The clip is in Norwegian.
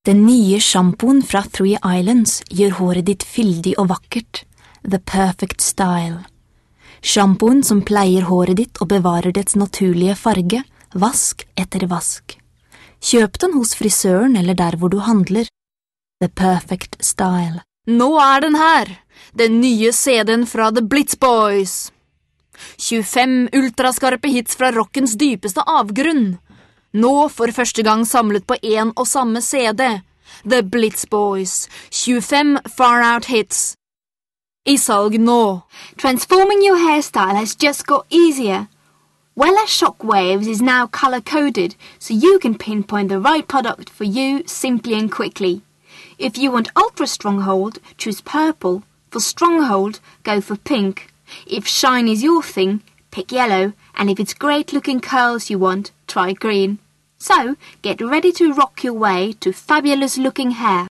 Den nye shampooen fra Three Islands gjør håret ditt fyldig og vakkert. The Perfect Style. Shampooen som pleier håret ditt og bevarer dets naturlige farge, vask etter vask. Kjøp den hos frisøren eller der hvor du handler. The Perfect Style. Nå den her! Den nye CD-en fra The Blitz Boys. 25 ultraskarpe hits fra rockens dypeste avgrunn. Nå for første gang samlet på en og samme CD. The Blitz Boys. 25 far out hits. I salg nå. Transforming your hairstyle has just got easier. Wella Shockwaves is now color-coded, so you can pinpoint the right product for you simply and quickly. If you want ultra-strong hold, choose purple. For strong hold, go for pink. If shine is your thing, pick yellow. And if it's great-looking curls you want, try green. So, get ready to rock your way to fabulous-looking hair.